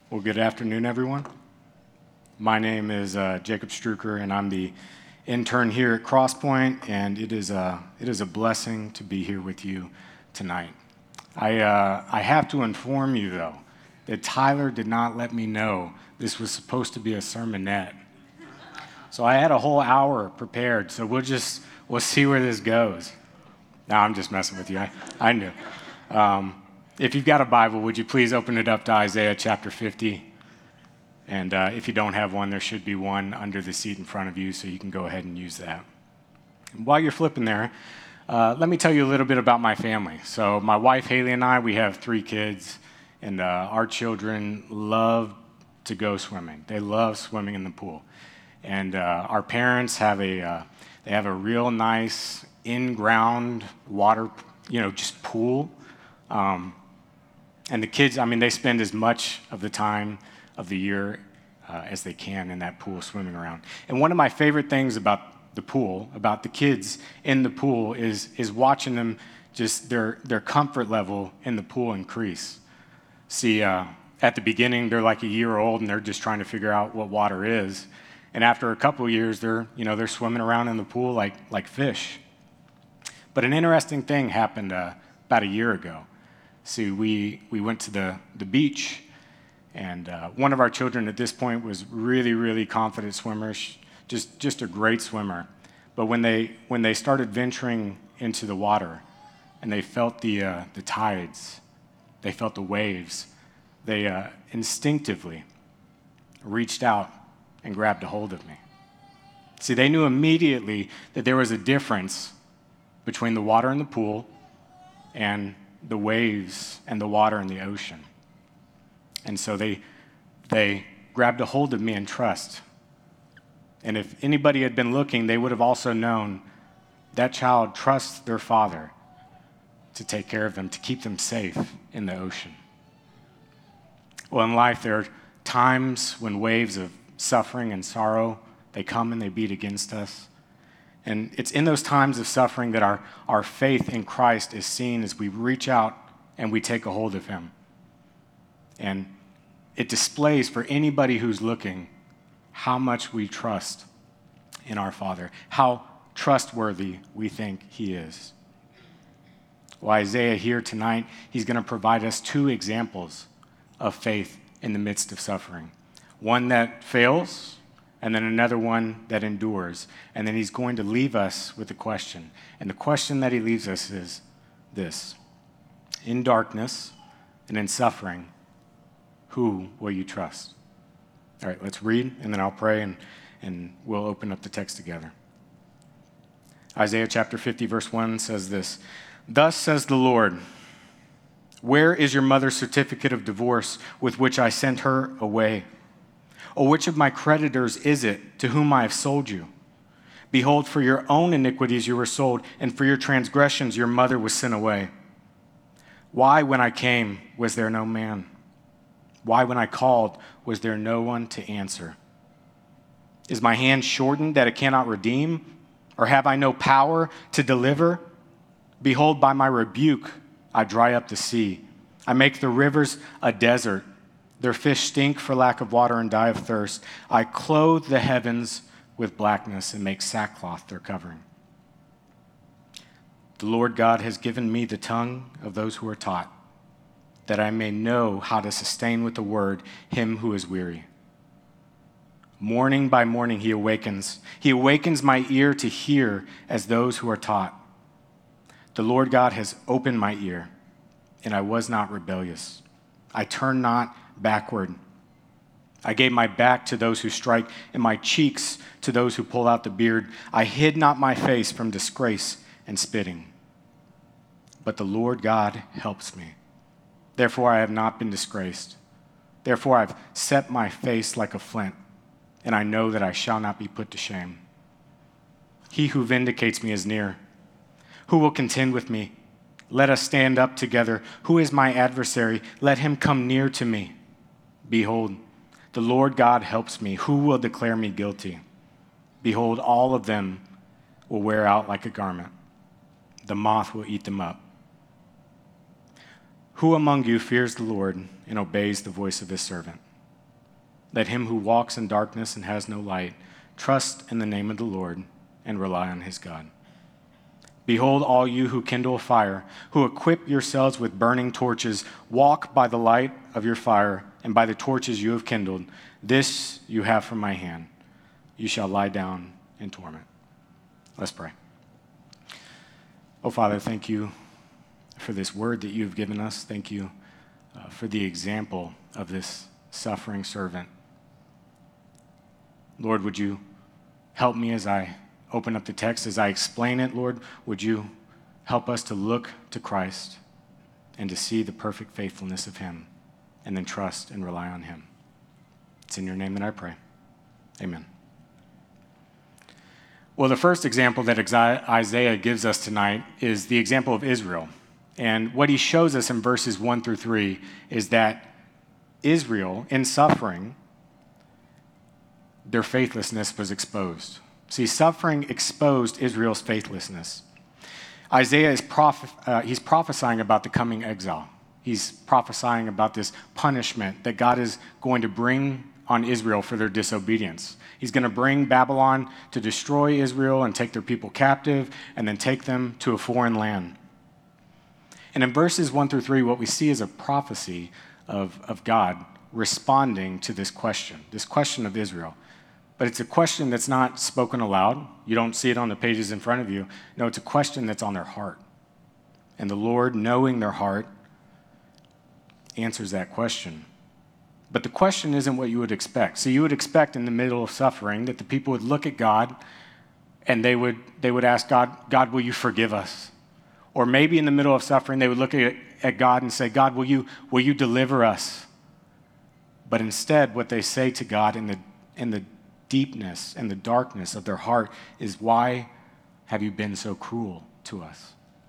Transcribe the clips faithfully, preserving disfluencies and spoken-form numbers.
Well, good afternoon, everyone. My name is uh, Jacob Struker, and I'm the intern here at Crosspoint, and it is a, it is a blessing to be here with you tonight. I, uh, I have to inform you, though, that Tyler did not let me know this was supposed to be a sermonette. So I had a whole hour prepared, so we'll just, we'll see where this goes. No, I'm just messing with you. I, I knew. Um, if you've got a Bible, would you please open it up to Isaiah chapter fifty? And uh, if you don't have one, there should be one under the seat in front of you, so you can go ahead and use that. And while you're flipping there, uh, let me tell you a little bit about my family. So my wife, Haley, and I, we have three kids, and uh, our children love to go swimming. They love swimming in the pool. And uh, our parents have a, uh, they have a real nice in-ground water, you know, just pool. Um, and the kids, I mean, they spend as much of the time of the year uh, as they can in that pool swimming around. And one of my favorite things about the pool, about the kids in the pool, is is watching them, just their their comfort level in the pool increase. See, uh, at the beginning, they're like a year old, and they're just trying to figure out what water is. And after a couple of years, they're, you know, they're swimming around in the pool like like fish. But an interesting thing happened uh, about a year ago. See, we, we went to the, the beach, and uh, one of our children at this point was really, really confident swimmer, just, just a great swimmer. But when they, when they started venturing into the water and they felt the, uh, the tides, they felt the waves, they uh, instinctively reached out and grabbed a hold of me. See, they knew immediately that there was a difference between the water in the pool and the waves and the water in the ocean. And so they they grabbed a hold of me in trust. And if anybody had been looking, they would have also known that child trusts their father to take care of them, to keep them safe in the ocean. Well, in life, there are times when waves of suffering and sorrow, they come and they beat against us. And it's in those times of suffering that our, our faith in Christ is seen as we reach out and we take a hold of him. And it displays for anybody who's looking how much we trust in our Father, how trustworthy we think he is. Well, Isaiah here tonight, he's going to provide us two examples of faith in the midst of suffering. One that fails, and then another one that endures. And then he's going to leave us with a question. And the question that he leaves us is this: in darkness and in suffering, who will you trust? All right, let's read, and then I'll pray, and, and we'll open up the text together. Isaiah chapter fifty, verse one says this: "Thus says the Lord, where is your mother's certificate of divorce with which I sent her away? Or which of my creditors is it to whom I have sold you? Behold, for your own iniquities you were sold, and for your transgressions your mother was sent away. Why, when I came, was there no man? Why, when I called, was there no one to answer? Is my hand shortened that it cannot redeem? Or have I no power to deliver? Behold, by my rebuke I dry up the sea. I make the rivers a desert. Their fish stink for lack of water and die of thirst. I clothe the heavens with blackness and make sackcloth their covering. The Lord God has given me the tongue of those who are taught, that I may know how to sustain with the word him who is weary. Morning by morning he awakens. He awakens my ear to hear as those who are taught. The Lord God has opened my ear, and I was not rebellious. I turned not backward. I gave my back to those who strike, and my cheeks to those who pull out the beard. I hid not my face from disgrace and spitting. But the Lord God helps me. Therefore I have not been disgraced. Therefore I've set my face like a flint, and I know that I shall not be put to shame. He who vindicates me is near. Who will contend with me? Let us stand up together. Who is my adversary? Let him come near to me. Behold, the Lord God helps me. Who will declare me guilty? Behold, all of them will wear out like a garment. The moth will eat them up. Who among you fears the Lord and obeys the voice of his servant? Let him who walks in darkness and has no light trust in the name of the Lord and rely on his God. Behold, all you who kindle a fire, who equip yourselves with burning torches, walk by the light of your fire and by the torches you have kindled. This you have from my hand. You shall lie down in torment. Let's pray. Oh, Father, thank you for this word that you've given us. Thank you uh, for the example of this suffering servant. Lord, would you help me as I open up the text, as I explain it, Lord? Would you help us to look to Christ and to see the perfect faithfulness of him and then trust and rely on him? It's in your name that I pray. Amen. Well, the first example that Isaiah gives us tonight is the example of Israel. And what he shows us in verses one through three is that Israel, in suffering, their faithlessness was exposed. See, suffering exposed Israel's faithlessness. Isaiah is proph- uh, he's prophesying about the coming exile. He's prophesying about this punishment that God is going to bring on Israel for their disobedience. He's going to bring Babylon to destroy Israel and take their people captive and then take them to a foreign land. And in verses one through three, what we see is a prophecy of, of God responding to this question, this question of Israel. But it's a question that's not spoken aloud. You don't see it on the pages in front of you. No, it's a question that's on their heart. And the Lord, knowing their heart, answers that question. But the question isn't what you would expect. So you would expect in the middle of suffering that the people would look at God and they would, they would ask God, God, will you forgive us? Or maybe in the middle of suffering, they would look at, at God and say, God, will you, will you deliver us? But instead, what they say to God in the, in the deepness and the darkness of their heart is, why have you been so cruel to us?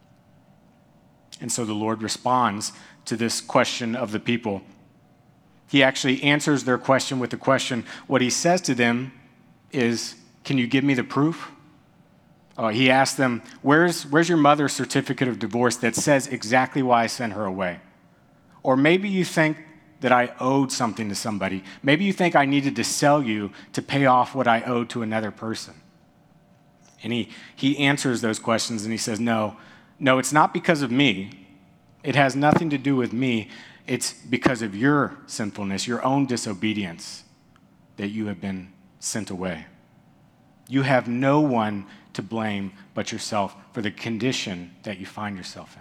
And so the Lord responds to this question of the people. He actually answers their question with a question. What he says to them is, can you give me the proof? Uh, he asks them, where's, where's your mother's certificate of divorce that says exactly why I sent her away? Or maybe you think that I owed something to somebody. Maybe you think I needed to sell you to pay off what I owed to another person. And he, he answers those questions and he says, no, no, it's not because of me. It has nothing to do with me. It's because of your sinfulness, your own disobedience, that you have been sent away. You have no one to blame but yourself for the condition that you find yourself in.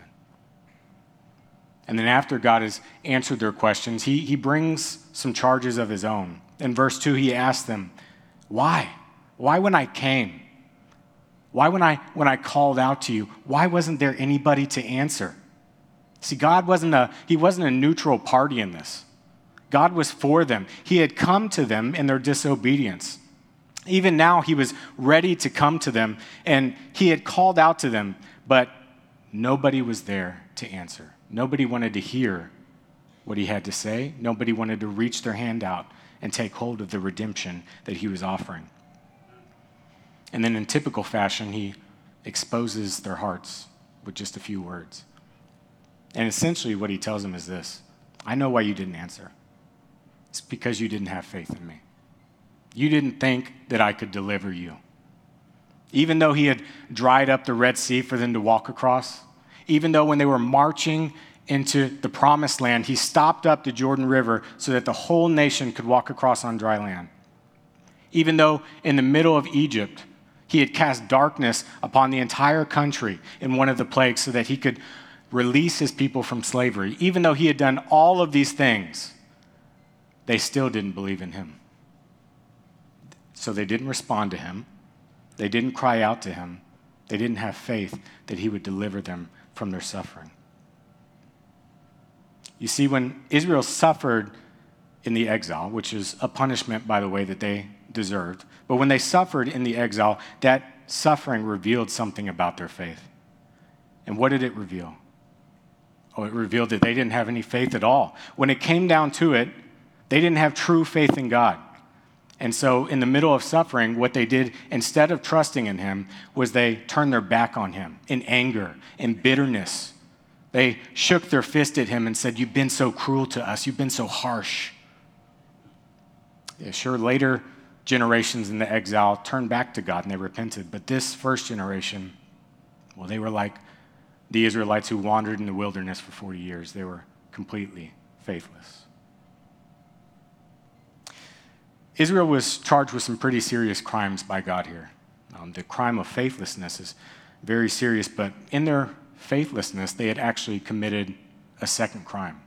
And then after God has answered their questions, he, he brings some charges of his own. In verse two, he asks them, why? Why when I came? Why when I, when I called out to you? Why wasn't there anybody to answer? See, God wasn't a, he wasn't a neutral party in this. God was for them. He had come to them in their disobedience. Even now, he was ready to come to them, and he had called out to them, but nobody was there to answer. Nobody wanted to hear what he had to say. Nobody wanted to reach their hand out and take hold of the redemption that he was offering. And then in typical fashion, he exposes their hearts with just a few words. And essentially what he tells them is this: I know why you didn't answer. It's because you didn't have faith in me. You didn't think that I could deliver you. Even though he had dried up the Red Sea for them to walk across, even though when they were marching into the promised land, he stopped up the Jordan River so that the whole nation could walk across on dry land. Even though in the middle of Egypt, he had cast darkness upon the entire country in one of the plagues so that he could release his people from slavery. Even though he had done all of these things, they still didn't believe in him. So they didn't respond to him. They didn't cry out to him. They didn't have faith that he would deliver them from their suffering. You see, when Israel suffered in the exile, which is a punishment, by the way, that they deserved, but when they suffered in the exile, that suffering revealed something about their faith. And what did it reveal? Oh, it revealed that they didn't have any faith at all. When it came down to it, they didn't have true faith in God. And so in the middle of suffering, what they did, instead of trusting in him, was they turned their back on him in anger, in bitterness. They shook their fist at him and said, "You've been so cruel to us. You've been so harsh." Yeah, sure, later generations in the exile turned back to God and they repented, but this first generation, well, they were like the Israelites who wandered in the wilderness for forty years. They were completely faithless. Israel was charged with some pretty serious crimes by God here. Um, the crime of faithlessness is very serious, but in their faithlessness, they had actually committed a second crime.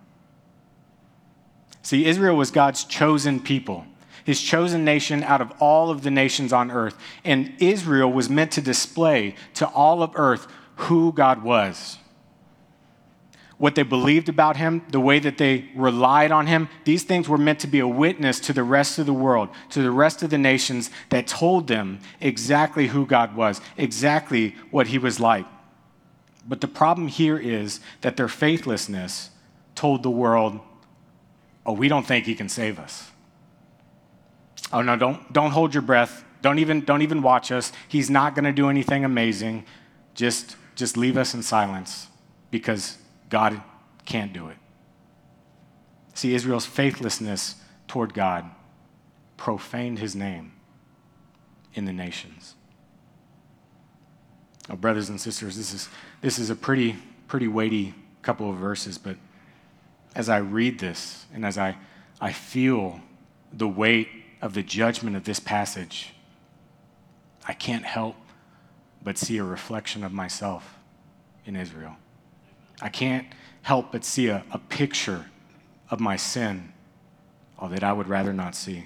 See, Israel was God's chosen people, his chosen nation out of all of the nations on earth. And Israel was meant to display to all of earth who God was. What they believed about him, the way that they relied on him, these things were meant to be a witness to the rest of the world, to the rest of the nations that told them exactly who God was, exactly what he was like. But the problem here is that their faithlessness told the world, oh, we don't think he can save us. Oh, no, don't, don't hold your breath. Don't even, don't even watch us. He's not going to do anything amazing. Just, just leave us in silence because God can't do it. See, Israel's faithlessness toward God profaned his name in the nations. Oh, brothers and sisters, this is, this is a pretty, pretty weighty couple of verses, but as I read this and as I, I feel the weight of the judgment of this passage, I can't help but see a reflection of myself in Israel. I can't help but see a, a picture of my sin, oh, that I would rather not see.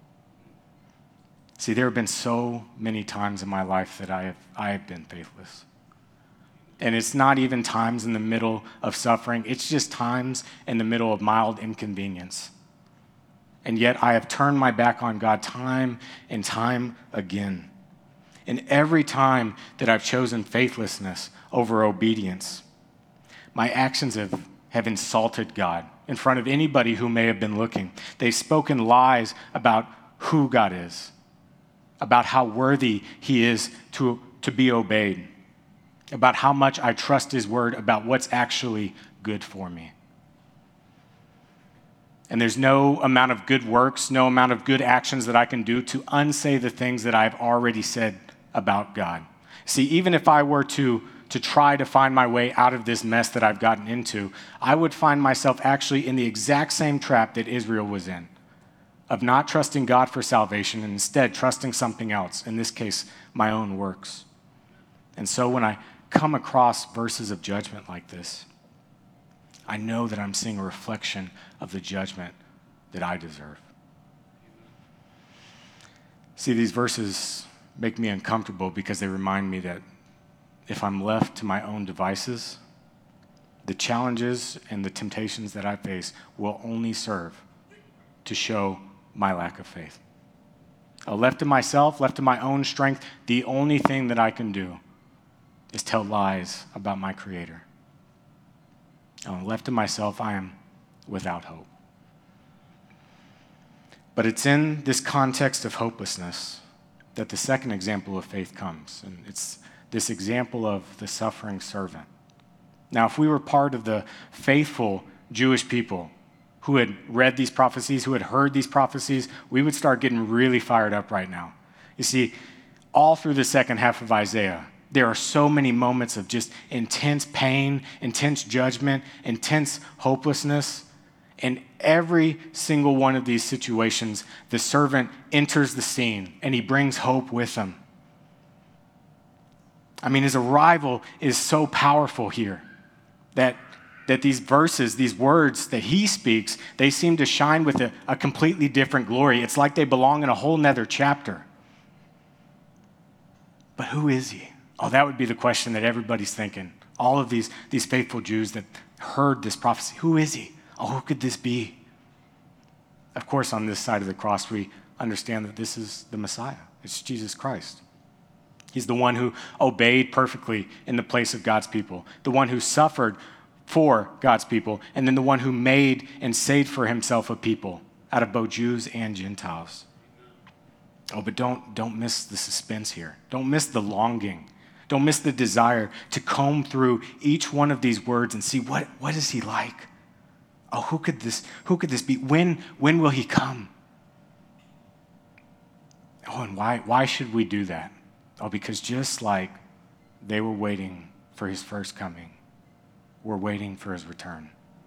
See, there have been so many times in my life that I have, I have been faithless. And it's not even times in the middle of suffering. It's just times in the middle of mild inconvenience. And yet I have turned my back on God time and time again. And every time that I've chosen faithlessness over obedience, my actions have, have insulted God in front of anybody who may have been looking. They've spoken lies about who God is, about how worthy he is to, to be obeyed, about how much I trust his word, about what's actually good for me. And there's no amount of good works, no amount of good actions that I can do to unsay the things that I've already said about God. See, even if I were to to try to find my way out of this mess that I've gotten into, I would find myself actually in the exact same trap that Israel was in, of not trusting God for salvation and instead trusting something else, in this case, my own works. And so when I come across verses of judgment like this, I know that I'm seeing a reflection of the judgment that I deserve. See, these verses make me uncomfortable because they remind me that if I'm left to my own devices, the challenges and the temptations that I face will only serve to show my lack of faith. Uh, left to myself, left to my own strength, the only thing that I can do is tell lies about my Creator. Uh, left to myself, I am without hope. But it's in this context of hopelessness that the second example of faith comes, and it's this example of the suffering servant. Now, if we were part of the faithful Jewish people who had read these prophecies, who had heard these prophecies, we would start getting really fired up right now. You see, all through the second half of Isaiah, there are so many moments of just intense pain, intense judgment, intense hopelessness. And every single one of these situations, the servant enters the scene and he brings hope with him. I mean, his arrival is so powerful here that, that these verses, these words that he speaks, they seem to shine with a, a completely different glory. It's like they belong in a whole nother chapter. But who is he? Oh, that would be the question that everybody's thinking. All of these, these faithful Jews that heard this prophecy. Who is he? Oh, who could this be? Of course, on this side of the cross, we understand that this is the Messiah. It's Jesus Christ. He's the one who obeyed perfectly in the place of God's people, the one who suffered for God's people, and then the one who made and saved for himself a people out of both Jews and Gentiles. Oh, but don't, don't miss the suspense here. Don't miss the longing. Don't miss the desire to comb through each one of these words and see what, what is he like? Oh, who could this, who could this be? When, when will he come? Oh, and why, why should we do that? Oh, because just like they were waiting for his first coming, we're waiting for his return.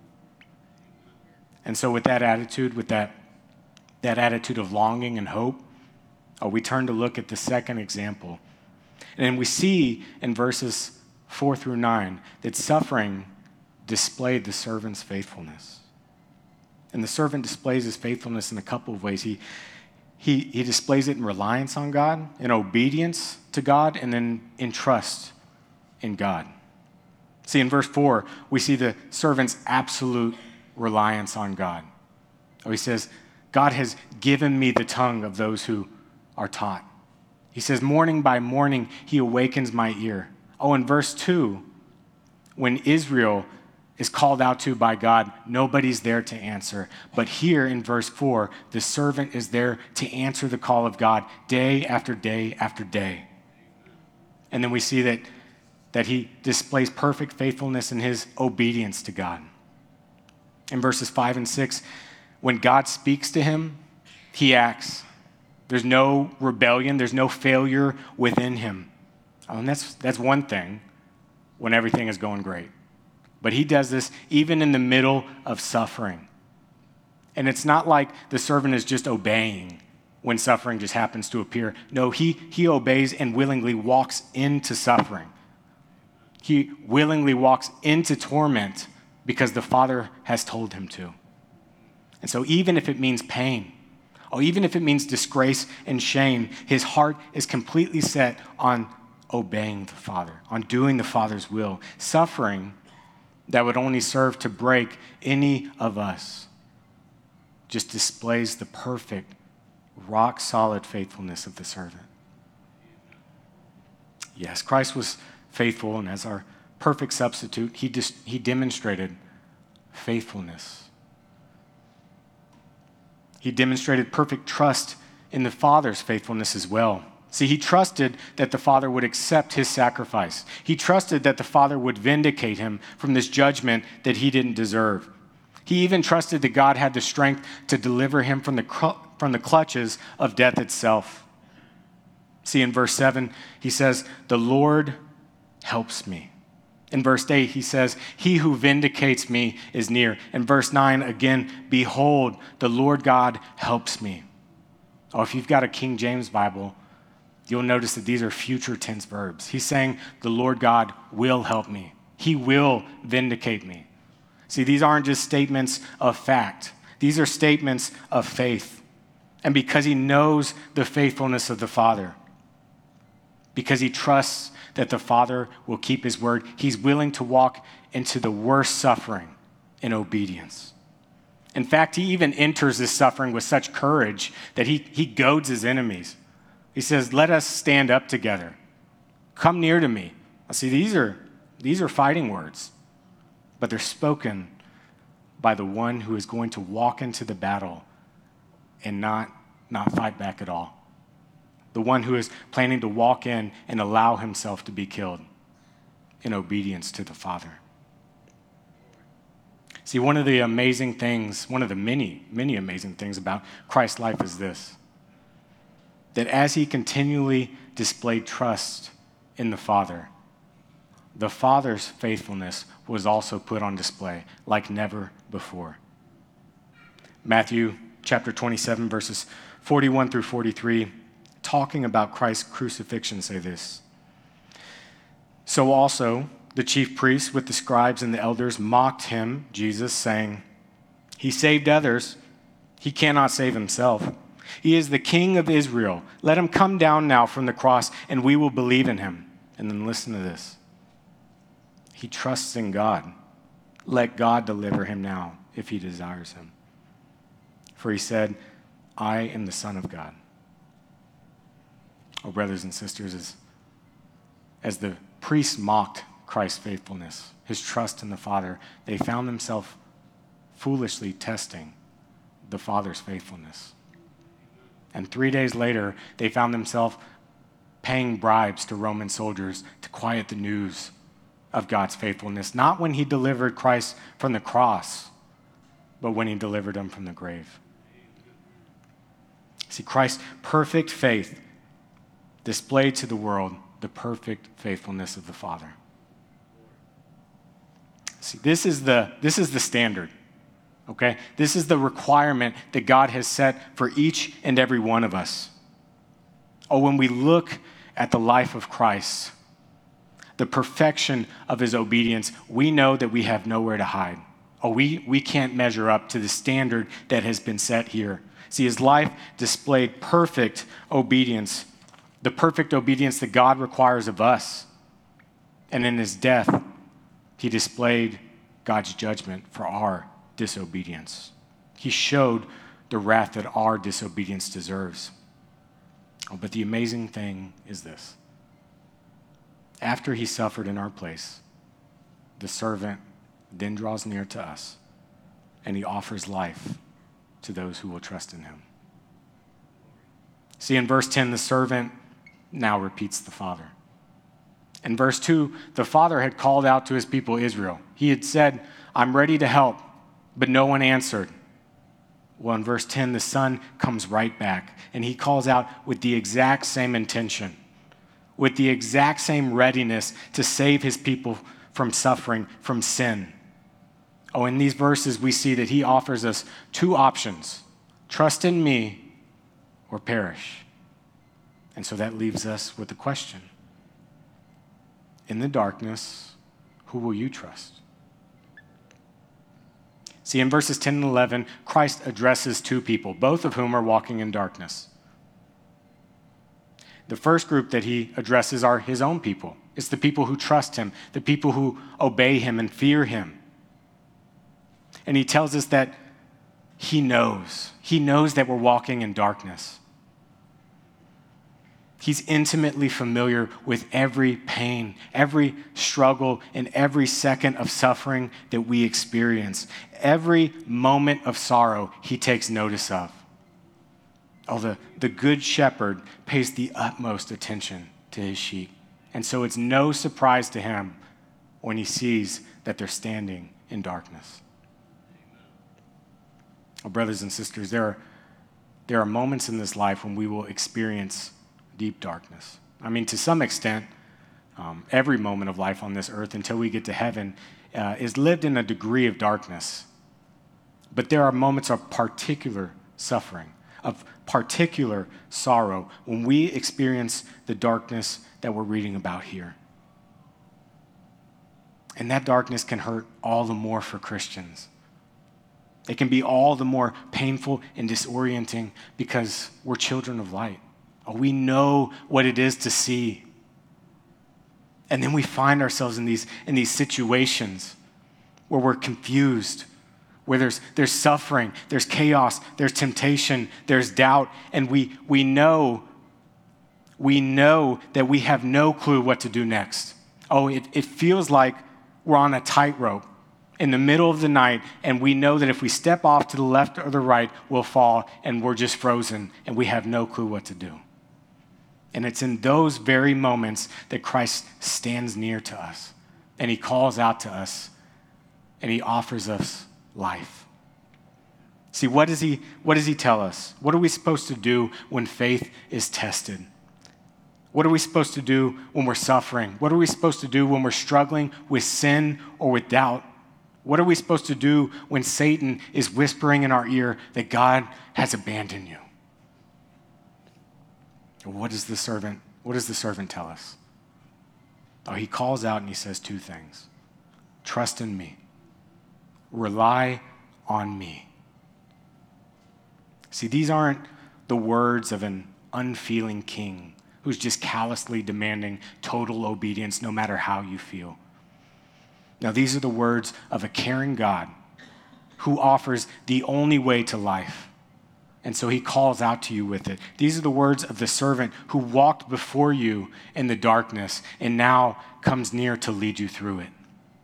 And so with that attitude, with that, that attitude of longing and hope, oh, we turn to look at the second example. And we see in verses four through nine that suffering displayed the servant's faithfulness. And the servant displays his faithfulness in a couple of ways. He, he, he displays it in reliance on God, in obedience to God, and then in trust in God. See, in verse four, we see the servant's absolute reliance on God. Oh, he says, God has given me the tongue of those who are taught. He says, morning by morning, he awakens my ear. Oh, in verse two, when Israel is called out to by God, nobody's there to answer. But here in verse four, the servant is there to answer the call of God day after day after day. And then we see that, that he displays perfect faithfulness in his obedience to God. In verses five and six, when God speaks to him, he acts. There's no rebellion. There's no failure within him. Oh, and that's, that's one thing when everything is going great. But he does this even in the middle of suffering. And it's not like the servant is just obeying when suffering just happens to appear. No, he, he obeys and willingly walks into suffering. He willingly walks into torment because the Father has told him to. And so even if it means pain, or even if it means disgrace and shame, his heart is completely set on obeying the Father, on doing the Father's will. Suffering that would only serve to break any of us just displays the perfect, rock-solid faithfulness of the servant. Yes, Christ was faithful, and as our perfect substitute, he, dis- he demonstrated faithfulness. He demonstrated perfect trust in the Father's faithfulness as well. See, he trusted that the Father would accept his sacrifice. He trusted that the Father would vindicate him from this judgment that he didn't deserve. He even trusted that God had the strength to deliver him from the, cl- from the clutches of death itself. See, in verse seven, he says, the Lord helps me. In verse eight, he says, he who vindicates me is near. In verse nine, again, behold, the Lord God helps me. Oh, if you've got a King James Bible, you'll notice that these are future tense verbs. He's saying, the Lord God will help me. He will vindicate me. See, these aren't just statements of fact. These are statements of faith. And because he knows the faithfulness of the Father, because he trusts that the Father will keep his word, he's willing to walk into the worst suffering in obedience. In fact, he even enters this suffering with such courage that he, he goads his enemies. He says, let us stand up together. Come near to me. See, these are, these are fighting words, but they're spoken by the one who is going to walk into the battle and not, not fight back at all. The one who is planning to walk in and allow himself to be killed in obedience to the Father. See, one of the amazing things, one of the many, many amazing things about Christ's life is this, that as he continually displayed trust in the Father, the Father's faithfulness was also put on display like never before. Matthew chapter twenty-seven, verses forty-one through forty-three, talking about Christ's crucifixion, say this. So also the chief priests with the scribes and the elders mocked him, Jesus, saying, he saved others, he cannot save himself. He is the King of Israel. Let him come down now from the cross and we will believe in him. And then listen to this. He trusts in God. Let God deliver him now if he desires him. For he said, I am the Son of God. Oh, brothers and sisters, as, as the priests mocked Christ's faithfulness, his trust in the Father, they found themselves foolishly testing the Father's faithfulness. And three days later, they found themselves paying bribes to Roman soldiers to quiet the news of God's faithfulness, not when he delivered Christ from the cross, but when he delivered him from the grave. See, Christ's perfect faith displayed to the world the perfect faithfulness of the Father. See, this is the, this is the standard, okay? This is the requirement that God has set for each and every one of us. Oh, when we look at the life of Christ, the perfection of his obedience, we know that we have nowhere to hide. Oh, we, we can't measure up to the standard that has been set here. See, his life displayed perfect obedience, the perfect obedience that God requires of us. And in his death, he displayed God's judgment for our disobedience. He showed the wrath that our disobedience deserves. Oh, but the amazing thing is this. After he suffered in our place, the servant then draws near to us, and he offers life to those who will trust in him. See, in verse ten, the servant now repeats the Father. In verse two, the Father had called out to his people Israel. He had said, I'm ready to help, but no one answered. Well, in verse ten, the Son comes right back, and he calls out with the exact same intention, with the exact same readiness to save his people from suffering, from sin. Oh, in these verses, we see that he offers us two options: trust in me or perish. And so that leaves us with a question. In the darkness, who will you trust? See, in verses ten and eleven, Christ addresses two people, both of whom are walking in darkness. The first group that he addresses are his own people. It's the people who trust him, the people who obey him and fear him. And he tells us that he knows. He knows that we're walking in darkness. He's intimately familiar with every pain, every struggle, and every second of suffering that we experience. Every moment of sorrow he takes notice of. Oh, the, the good shepherd pays the utmost attention to his sheep. And so it's no surprise to him when he sees that they're standing in darkness. Oh, brothers and sisters, there are, there are moments in this life when we will experience deep darkness. I mean, to some extent, um, every moment of life on this earth until we get to heaven uh, is lived in a degree of darkness. But there are moments of particular suffering, of particular sorrow when we experience the darkness that we're reading about here. And that darkness can hurt all the more for Christians. It can be all the more painful and disorienting because we're children of light. We know what it is to see. And then we find ourselves in these, in these situations where we're confused, where there's, there's suffering, there's chaos, there's temptation, there's doubt, and we, we know, we know that we have no clue what to do next. Oh, it, it feels like we're on a tightrope in the middle of the night, and we know that if we step off to the left or the right, we'll fall, and we're just frozen, and we have no clue what to do. And it's in those very moments that Christ stands near to us, and he calls out to us, and he offers us life. See, what does he, what does he tell us? What are we supposed to do when faith is tested? What are we supposed to do when we're suffering? What are we supposed to do when we're struggling with sin or with doubt? What are we supposed to do when Satan is whispering in our ear that God has abandoned you? What does the servant, what does the servant tell us? Oh, he calls out and he says two things. Trust in me. Rely on me. See, these aren't the words of an unfeeling king who's just callously demanding total obedience no matter how you feel. Now, these are the words of a caring God who offers the only way to life. And so he calls out to you with it. These are the words of the servant who walked before you in the darkness and now comes near to lead you through it.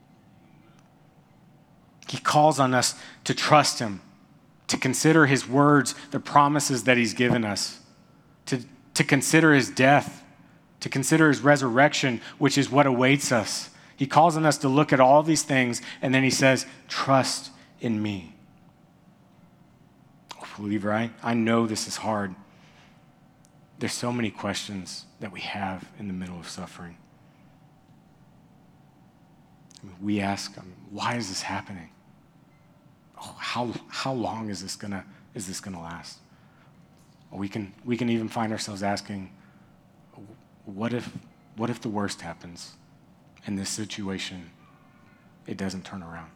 He calls on us to trust him, to consider his words, the promises that he's given us, to, to consider his death, to consider his resurrection, which is what awaits us. He calls on us to look at all these things, and then he says, trust in me. Believer, I, I know this is hard. there's so many questions that we have in the middle of suffering. I mean, we ask, um, why is this happening? Oh, how how long is this gonna is this gonna last? Or we can we can even find ourselves asking, what if what if the worst happens in this situation? It doesn't turn around.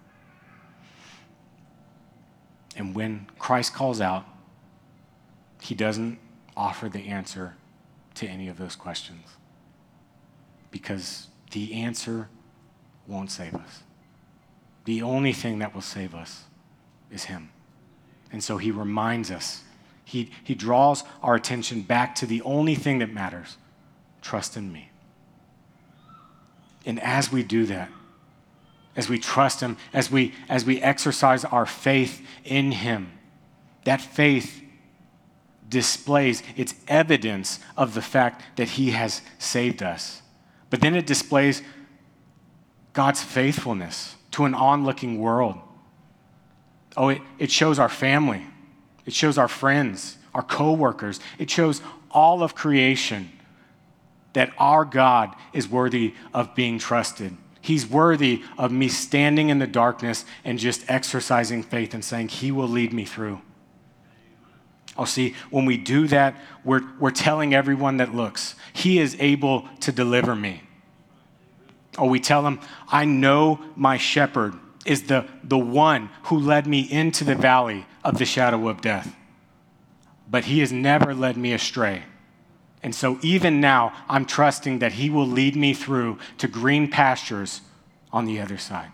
And when Christ calls out, he doesn't offer the answer to any of those questions, because the answer won't save us. The only thing that will save us is him. And so he reminds us, he, he draws our attention back to the only thing that matters: trust in me. And as we do that, as we trust him, as we, as we exercise our faith in him, that faith displays its evidence of the fact that he has saved us. But then it displays God's faithfulness to an onlooking world. Oh, it, it shows our family. It shows our friends, our co-workers. It shows all of creation that our God is worthy of being trusted. He's worthy of me standing in the darkness and just exercising faith and saying, he will lead me through. Oh, see, when we do that, we're, we're telling everyone that looks, he is able to deliver me. Or we tell them, I know my shepherd is the, the one who led me into the valley of the shadow of death. But he has never led me astray. And so even now, I'm trusting that he will lead me through to green pastures on the other side.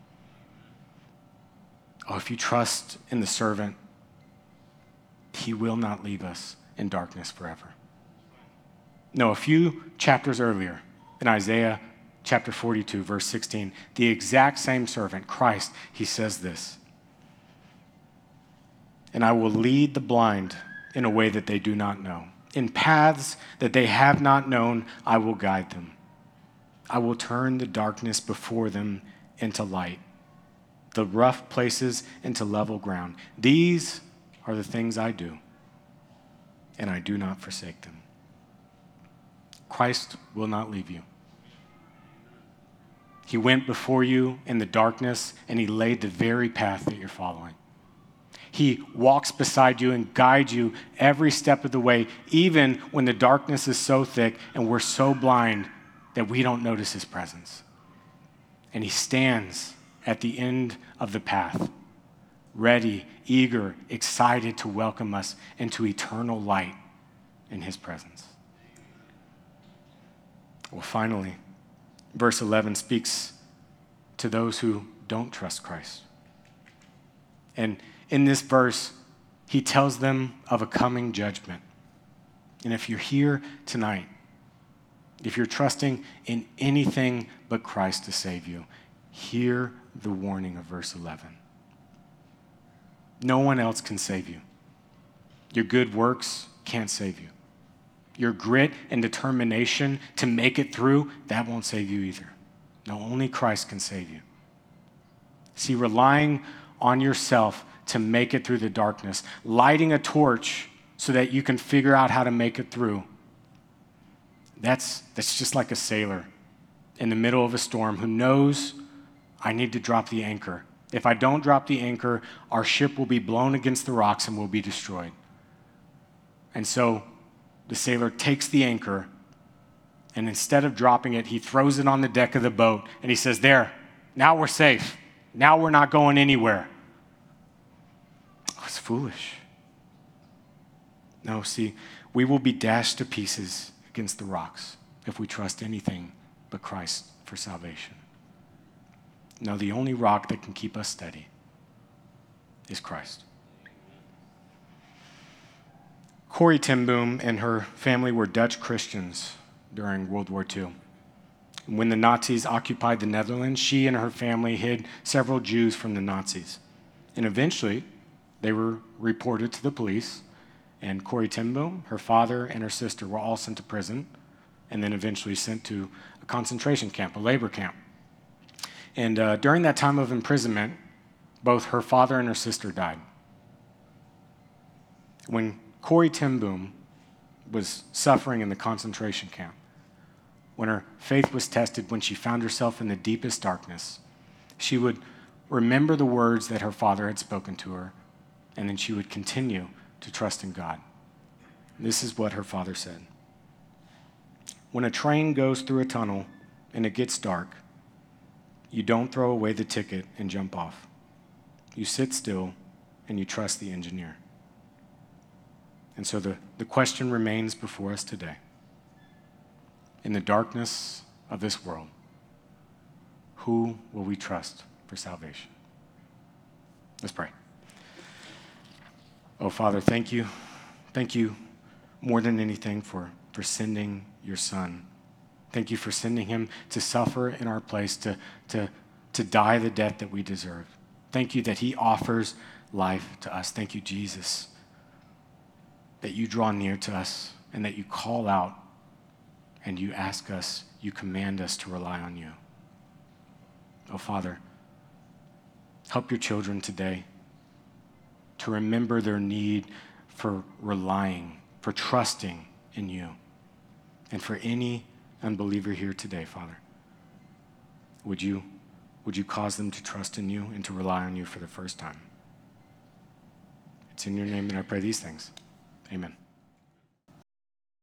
Oh, if you trust in the servant, he will not leave us in darkness forever. No, a few chapters earlier, in Isaiah chapter forty-two, verse sixteen, the exact same servant, Christ, he says this: and I will lead the blind in a way that they do not know. In paths that they have not known, I will guide them. I will turn the darkness before them into light, the rough places into level ground. These are the things I do, and I do not forsake them. Christ will not leave you. He went before you in the darkness, and he laid the very path that you're following. He walks beside you and guides you every step of the way, even when the darkness is so thick and we're so blind that we don't notice his presence. And he stands at the end of the path, ready, eager, excited to welcome us into eternal light in his presence. Well, finally, verse eleven speaks to those who don't trust Christ. And in this verse, he tells them of a coming judgment. And if you're here tonight, if you're trusting in anything but Christ to save you, hear the warning of verse eleven. No one else can save you. Your good works can't save you. Your grit and determination to make it through, that won't save you either. No, only Christ can save you. See, relying on yourself to make it through the darkness, lighting a torch so that you can figure out how to make it through, that's, that's just like a sailor in the middle of a storm who knows, I need to drop the anchor. If I don't drop the anchor, our ship will be blown against the rocks and will be destroyed. And so the sailor takes the anchor, and instead of dropping it, he throws it on the deck of the boat, and he says, there, now we're safe. Now we're not going anywhere. Oh, it's foolish. No, see, we will be dashed to pieces against the rocks if we trust anything but Christ for salvation. No, the only rock that can keep us steady is Christ. Corrie ten Boom and her family were Dutch Christians during World War Two. When the Nazis occupied the Netherlands, she and her family hid several Jews from the Nazis. And eventually, they were reported to the police, and Corrie ten Boom, her father, and her sister were all sent to prison, and then eventually sent to a concentration camp, a labor camp. And uh, during that time of imprisonment, both her father and her sister died. When Corrie ten Boom was suffering in the concentration camp, when her faith was tested, when she found herself in the deepest darkness, she would remember the words that her father had spoken to her, and then she would continue to trust in God. This is what her father said. When a train goes through a tunnel and it gets dark, you don't throw away the ticket and jump off. You sit still and you trust the engineer. And so the, the question remains before us today. In the darkness of this world, who will we trust for salvation? Let's pray. Oh, Father, thank you. Thank you more than anything for, for sending your Son. Thank you for sending him to suffer in our place, to, to, to die the death that we deserve. Thank you that he offers life to us. Thank you, Jesus, that you draw near to us and that you call out and you ask us, you command us to rely on you. Oh, Father, help your children today to remember their need for relying, for trusting in you. And for any unbeliever here today, Father, would you, would you cause them to trust in you and to rely on you for the first time? It's in your name that I pray these things. Amen.